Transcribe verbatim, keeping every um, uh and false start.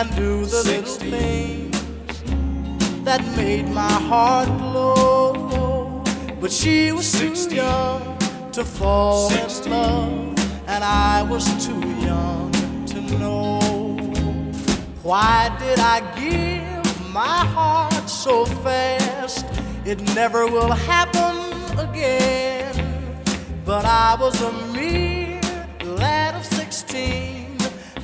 and do the little things that made my heart glow. But she was too young to fall in love, and I was too young to know. Why did I give my heart so fast? It never will happen again. But I was a mere lad of sixteen,